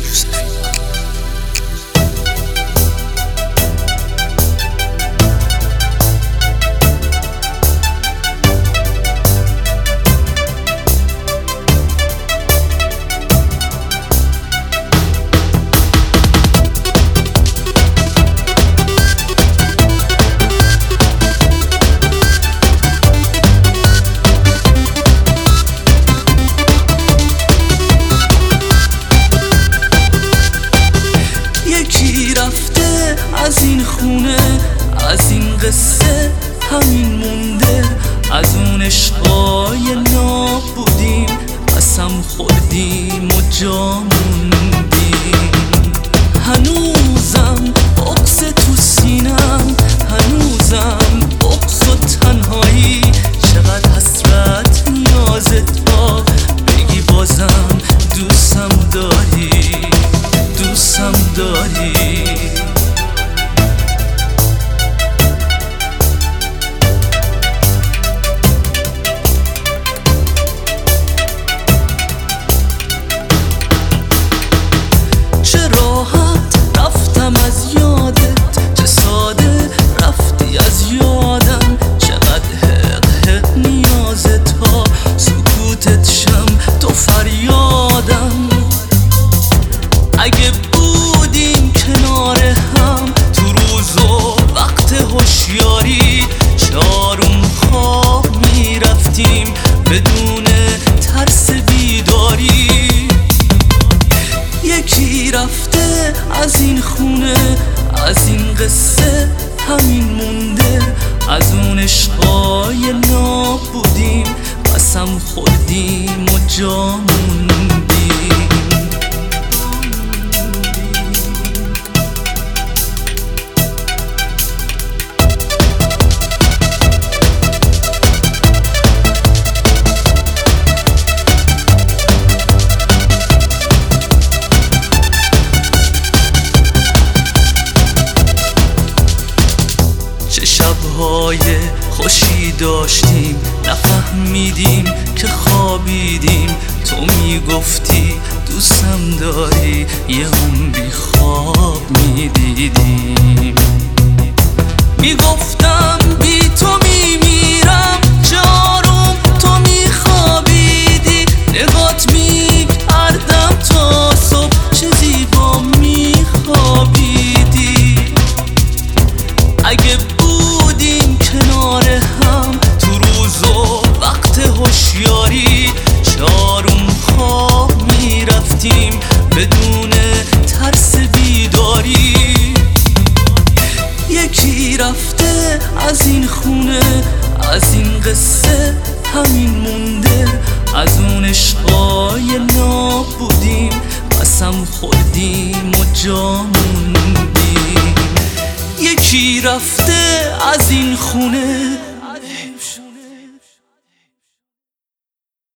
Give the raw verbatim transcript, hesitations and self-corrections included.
از این خونه، از این قصه همین مونده. از اون عشقای نابودیم قسم خوردیم و جا موندیم. هنوزم بغض تو سینم، هنوزم بغض و تنهایی. چقدر حسرت نیازت با بگی بازم دوستم داری، دوستم داری. از یادت چه ساده رفتی از یادم. چقدر حق حق نیازت ها، سکوتت شم تو فریادم. اگه بودیم کنار هم تو روز و وقت هوشیاری، چارون خواب میرفتیم بدون ترس بیداری. یکی رفته از این خونه، از این قصه همین مونده. از اون عشقای نابودیم قسم خوردیم و جا موندیم. شب‌های خوشی داشتیم، نفهمیدیم که خوابیدیم. تو میگفتی دوستم داری، یه هم بی خواب میدیدیم. میگفتم بی تو میمیرم، جاروم تو میخوابیدی. نگات میکردم تا صبح، چه زیبا میخوابیدی. اگه بودیم کنار هم تو روز و وقت هوشیاری، چارون خواب میرفتیم بدون ترس بیداری. یکی رفته از این خونه، از این قصه همین مونده. از اون عشقای نابودیم قسم خوردیم و جا موندیم. یکی رفته از این خونه،